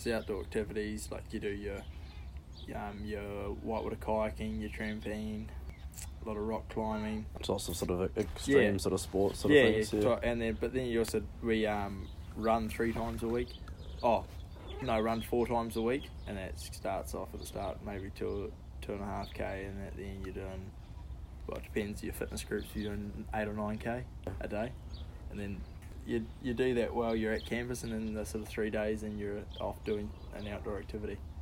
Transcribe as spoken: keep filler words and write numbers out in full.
it's outdoor activities, like you do your um, your whitewater kayaking, your trampoline, a lot of rock climbing. It's also sort of extreme Yeah. sort of sports sort yeah, of things. yeah, Yeah, and then but then you also we um run three times a week. Oh, no, run four times a week, and that starts off at the start maybe two two and a half k, and at the end you're doing. Well, it depends your fitness groups. You're doing eight or nine k a day, and then you you do that while you're at campus, and then the sort of three days, and you're off doing an outdoor activity.